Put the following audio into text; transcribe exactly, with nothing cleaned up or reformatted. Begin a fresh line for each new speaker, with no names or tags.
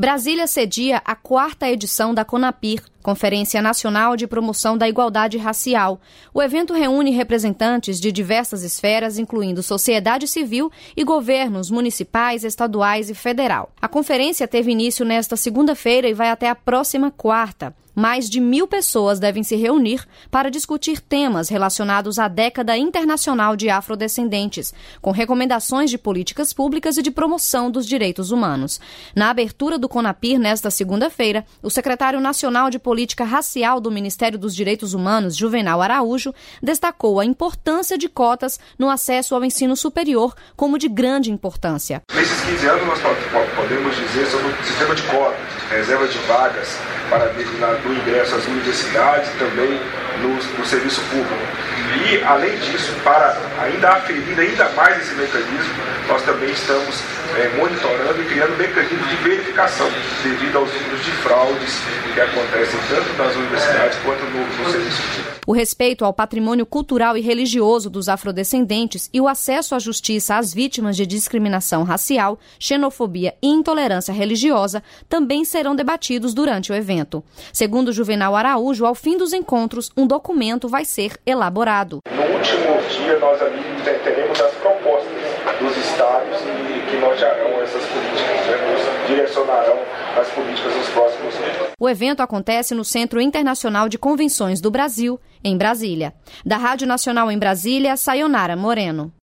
Brasília cedia a quarta edição da CONAPIR, Conferência Nacional de Promoção da Igualdade Racial. O evento reúne representantes de diversas esferas, incluindo sociedade civil e governos municipais, estaduais e federal. A conferência teve início nesta segunda-feira e vai até a próxima quarta. Mais de mil pessoas devem se reunir para discutir temas relacionados à década internacional de afrodescendentes, com recomendações de políticas públicas e de promoção dos direitos humanos. Na abertura do CONAPIR, nesta segunda-feira, o secretário nacional de Política Racial do Ministério dos Direitos Humanos, Juvenal Araújo, destacou a importância de cotas no acesso ao ensino superior como de grande importância.
Nesses quinze anos, nós podemos dizer sobre o sistema de cotas, reserva de vagas para determinar do ingresso às universidades e também no, no serviço público. E, além disso, para ainda aferir ainda mais esse mecanismo, nós também estamos é, monitorando e criando mecanismos de verificação devido aos números de fraudes que acontecem tanto nas universidades quanto no, no serviço público.
O respeito ao patrimônio cultural e religioso dos afrodescendentes e o acesso à justiça às vítimas de discriminação racial, xenofobia e intolerância religiosa também serão debatidos durante o evento. Segundo Juvenal Araújo, ao fim dos encontros, um documento vai ser elaborado.
No último dia, nós ali teremos as propostas dos estados e que nortearão essas políticas, né, nos direcionarão as políticas nos próximos anos.
O evento acontece no Centro Internacional de Convenções do Brasil, em Brasília. Da Rádio Nacional em Brasília, Sayonara Moreno.